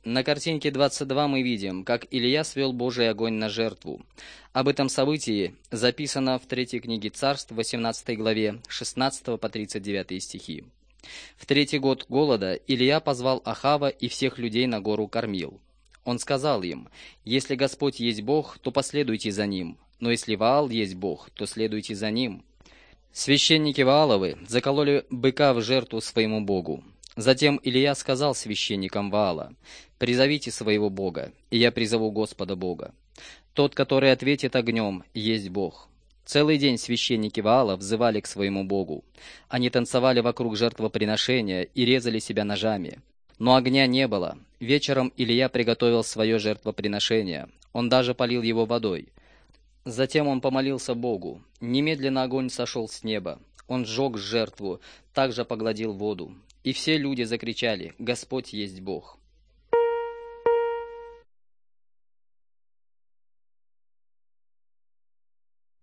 На картинке 22 мы видим, как Илия свел Божий огонь на жертву. Об этом событии записано в 3 книге Царств, 18 главе, 16 по 39 стихи. В 3-й год голода Илия позвал Ахава и всех людей на гору Кармил. Он сказал им: «Если Господь есть Бог, то последуйте за Ним, но если Ваал есть Бог, то следуйте за Ним». Священники Вааловы закололи быка в жертву своему Богу. Затем Илия сказал священникам Ваала: «Призовите своего Бога, и я призову Господа Бога. Тот, который ответит огнем, есть Бог». Целый день священники Ваала взывали к своему Богу. Они танцевали вокруг жертвоприношения и резали себя ножами. Но огня не было. Вечером Илия приготовил свое жертвоприношение. Он даже полил его водой. Затем он помолился Богу. Немедленно огонь сошел с неба. Он сжег жертву, также погладил воду. И все люди закричали: «Господь есть Бог».